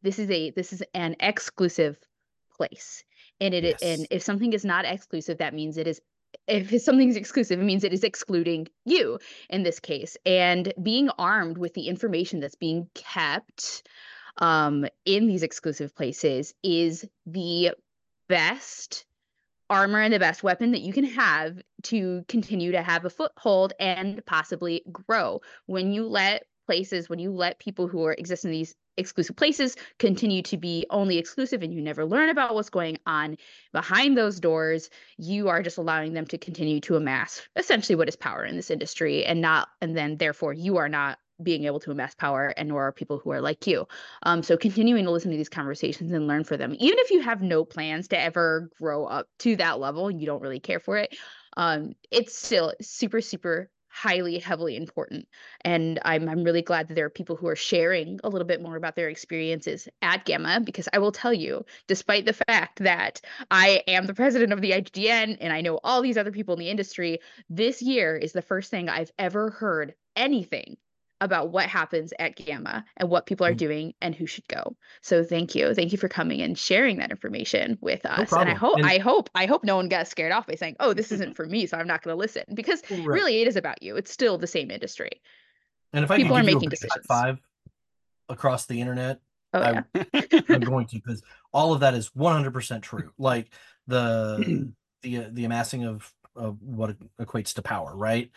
an exclusive place. And and if something is not exclusive, that means if something's exclusive, it means it is excluding you in this case. And being armed with the information that's being kept in these exclusive places is the best armor and the best weapon that you can have to continue to have a foothold and possibly grow. When you let people who exist in these exclusive places continue to be only exclusive, and you never learn about what's going on behind those doors, you are just allowing them to continue to amass essentially what is power in this industry, and then therefore you are not being able to amass power, and nor are people who are like you. So continuing to listen to these conversations and learn for them, even if you have no plans to ever grow up to that level and you don't really care for it, it's still super, super highly, heavily important. And I'm really glad that there are people who are sharing a little bit more about their experiences at GAMA, because I will tell you, despite the fact that I am the president of the IGDN and I know all these other people in the industry, this year is the first thing I've ever heard anything about what happens at GAMA and what people are doing and who should go. So thank you for coming and sharing that information with us. And I hope no one got scared off by saying, oh, this isn't for me, so I'm not going to listen, because really it is about you. It's still the same industry. And if I people are making decisions. High five across the internet, I'm going to, because all of that is 100% true. Like the amassing of what equates to power, right?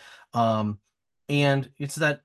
And it's that,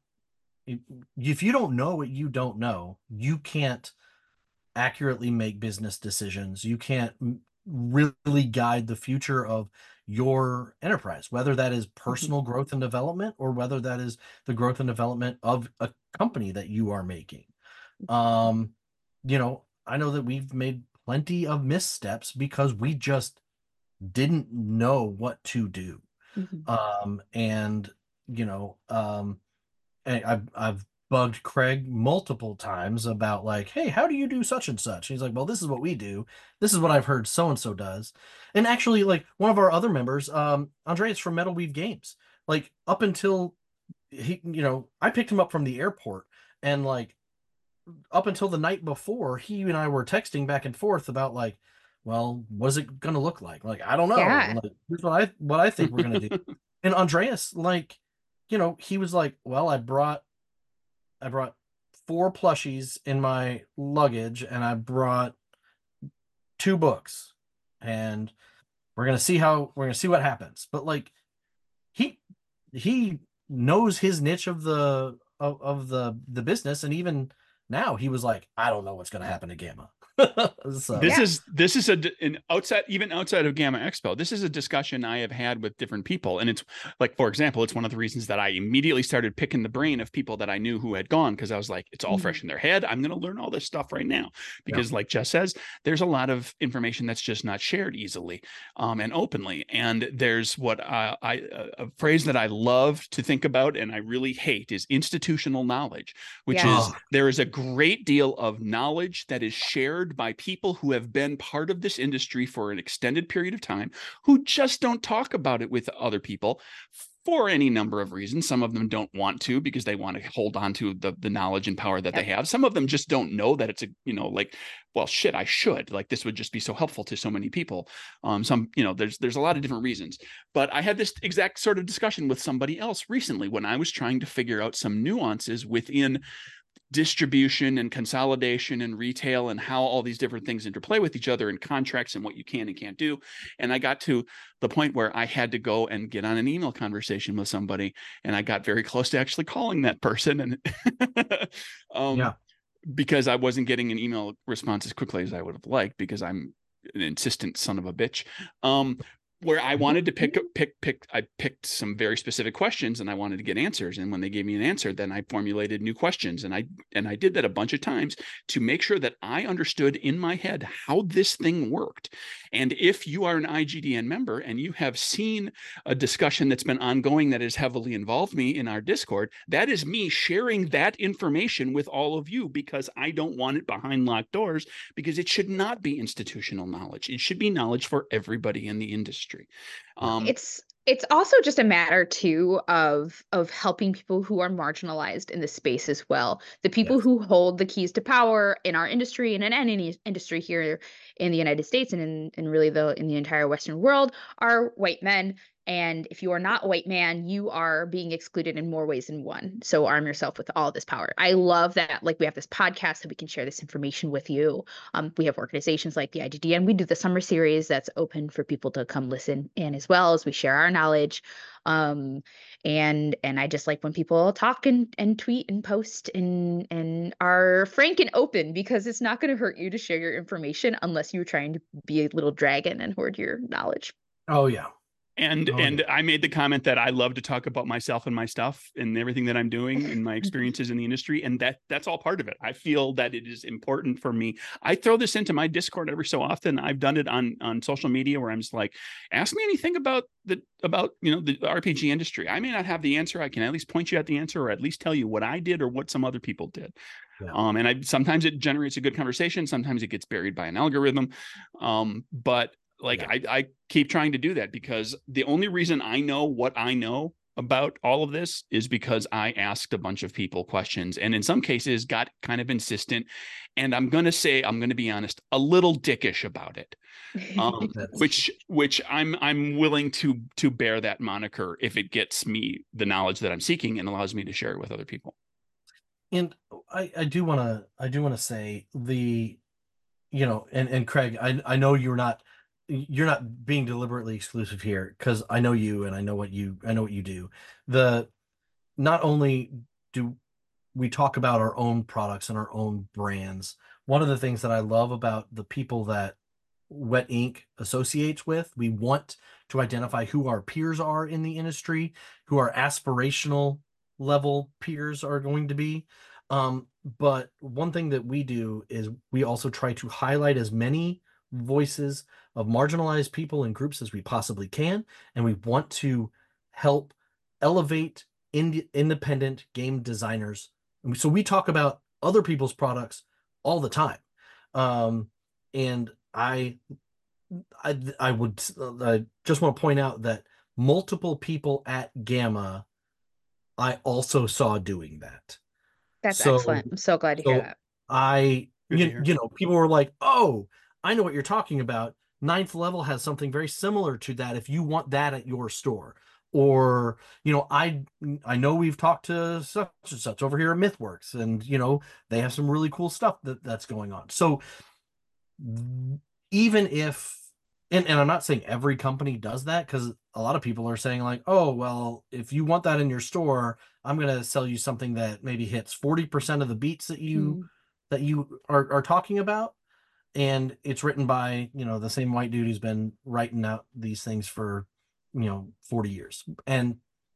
if you don't know what you don't know, you can't accurately make business decisions. You can't really guide the future of your enterprise, whether that is personal growth and development, or whether that is the growth and development of a company that you are making. I know that we've made plenty of missteps because we just didn't know what to do. I've bugged Craig multiple times about like, hey, how do you do such and such? And he's like, well, this is what we do. This is what I've heard so and so does. And actually, like one of our other members, Andreas from Metal Weave Games, like up until he, I picked him up from the airport, and like up until the night before, he and I were texting back and forth about like, well, what's it gonna look like? Like, I don't know. Yeah. Like, here's what I think we're gonna do. And Andreas, like, he was like, well, I brought 4 plushies in my luggage, and I brought 2 books, and we're gonna see what happens. But like, he he knows his niche of the business, and even now he was like, I don't know what's gonna happen to Gamma. So Yeah. This is an outside, even outside of Gamma Expo, this is a discussion I have had with different people. And it's like, for example, it's one of the reasons that I immediately started picking the brain of people that I knew who had gone, because I was like, it's all fresh in their head. I'm going to learn all this stuff right now, because like Jess says, there's a lot of information that's just not shared easily and openly. And there's what a phrase that I love to think about and I really hate is institutional knowledge, which Yeah. is there is a great deal of knowledge that is shared by people who have been part of this industry for an extended period of time, who just don't talk about it with other people for any number of reasons. Some of them don't want to because they want to hold on to the knowledge and power that they have. Some of them just don't know that it's like, well, shit, I should, like, this would just be so helpful to so many people. There's a lot of different reasons. But I had this exact sort of discussion with somebody else recently when I was trying to figure out some nuances within distribution and consolidation and retail and how all these different things interplay with each other and contracts and what you can and can't do. And I got to the point where I had to go and get on an email conversation with somebody, and I got very close to actually calling that person, and because I wasn't getting an email response as quickly as I would have liked, because I'm an insistent son of a bitch. Where I wanted to I picked some very specific questions and I wanted to get answers. And when they gave me an answer, then I formulated new questions. And I did that a bunch of times to make sure that I understood in my head how this thing worked. And if you are an IGDN member and you have seen a discussion that's been ongoing that has heavily involved me in our Discord, that is me sharing that information with all of you, because I don't want it behind locked doors, because it should not be institutional knowledge. It should be knowledge for everybody in the industry. It's also just a matter too of helping people who are marginalized in the space as well. The people who hold the keys to power in our industry and in any industry here in the United States and in really in the entire Western world are white men. And if you are not a white man, you are being excluded in more ways than one. So arm yourself with all this power. I love that. Like, we have this podcast that we can share this information with you. We have organizations like the IGDN. We do the summer series that's open for people to come listen in, as well as we share our knowledge. And I just like when people talk and tweet and post and are frank and open, because it's not going to hurt you to share your information unless you're trying to be a little dragon and hoard your knowledge. Oh yeah. And I made the comment that I love to talk about myself and my stuff and everything that I'm doing and my experiences in the industry. And that's all part of it. I feel that it is important for me. I throw this into my Discord every so often. I've done it on social media where I'm just like, ask me anything about the RPG industry. I may not have the answer. I can at least point you at the answer, or at least tell you what I did or what some other people did. Yeah. And sometimes it generates a good conversation. Sometimes it gets buried by an algorithm. But I keep trying to do that, because the only reason I know what I know about all of this is because I asked a bunch of people questions, and in some cases got kind of insistent. And I'm going to be honest, a little dickish about it, which I'm willing to bear that moniker if it gets me the knowledge that I'm seeking and allows me to share it with other people. And I do want to say and Craig, I know you're not being deliberately exclusive here, because I know you and I know what you do. Not only do we talk about our own products and our own brands, one of the things that I love about the people that Wet Ink associates with, we want to identify who our peers are in the industry, who our aspirational level peers are going to be. But one thing that we do is we also try to highlight as many voices of marginalized people and groups as we possibly can, and we want to help elevate independent game designers So we talk about other people's products all the time. And I would I just want to point out that multiple people at GAMA I also saw doing that. That's So excellent. I'm so glad to hear so that. Good to hear. people were like, "Oh, I know what you're talking about. Ninth Level has something very similar to that if you want that at your store." Or, I know we've talked to such and such over here at MythWorks, and they have some really cool stuff that's going on. So even if and I'm not saying every company does that, because a lot of people are saying like, oh, well, if you want that in your store, I'm going to sell you something that maybe hits 40% of the beats that you are talking about, and it's written by the same white dude who's been writing out these things for 40 years. And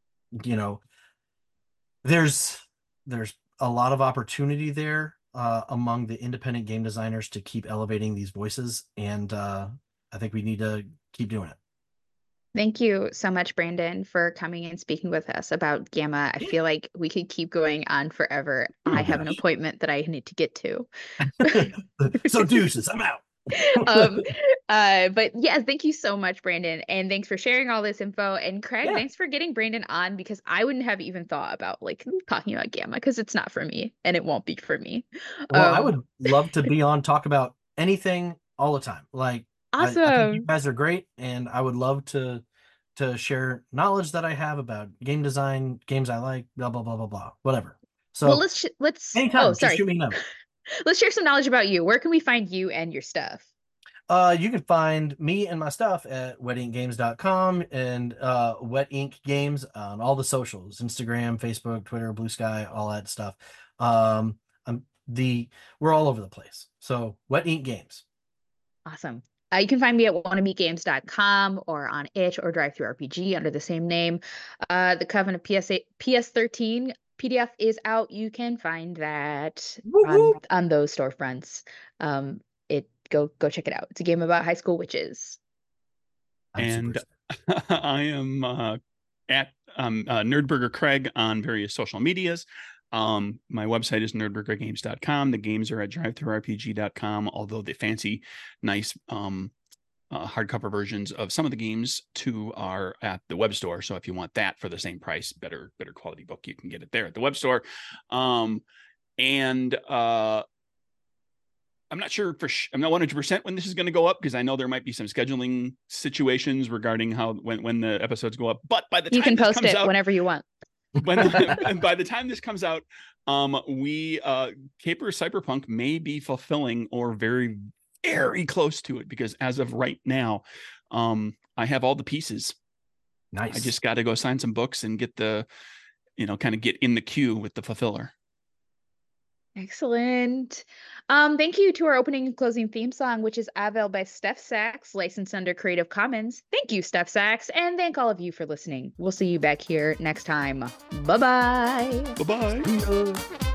there's a lot of opportunity there among the independent game designers to keep elevating these voices, and I think we need to keep doing it. Thank you so much, Brandon, for coming and speaking with us about GAMA. I feel like we could keep going on forever. Oh I have an gosh. appointment that I need to get to. So deuces, I'm out. um but yeah, thank you so much, Brandon, and thanks for sharing all this info. And Craig, Yeah. thanks for getting Brandon on, because I wouldn't have even thought about like talking about GAMA, because it's not for me and it won't be for me. Well, I would love to be on, talk about anything all the time. Like I think you Awesome. guys are great, and I would love to share knowledge that I have about game design, games I like, blah blah blah blah blah, whatever. Well, So let's oh, anytime, just sorry. shoot me a note. Let's share some knowledge about you. Where can we find you and your stuff? You can find me and my stuff at wetinkgames.com and Wet Ink Games on all the socials: Instagram, Facebook, Twitter, Blue Sky, all that stuff. Um, we're all over the place. So Wet Ink Games. Awesome. You can find me at wannameetgames.com or on itch or DriveThruRPG under the same name. The Covenant PS13 PDF is out. You can find that on those storefronts. Go check it out. It's a game about high school witches. And I am at Nerdburger Craig on various social medias. My website is nerdburgergames.com. The games are at drivethrurpg.com, although the fancy, nice hardcover versions of some of the games too are at the web store. So if you want that for the same price, better quality book, you can get it there at the web store. I'm not sure I'm not 100% when this is going to go up, because I know there might be some scheduling situations regarding when the episodes go up. But by the time you can post it out, whenever you want. and by the time this comes out, we Caper Cyberpunk may be fulfilling or very, very close to it, because as of right now, I have all the pieces. Nice. I just got to go sign some books and get the, kind of get in the queue with the fulfiller. Excellent. Thank you to our opening and closing theme song, which is Avel by Steph Sachs, licensed under Creative Commons. Thank you, Steph Sachs, and thank all of you for listening. We'll see you back here next time. Bye-bye. Bye-bye.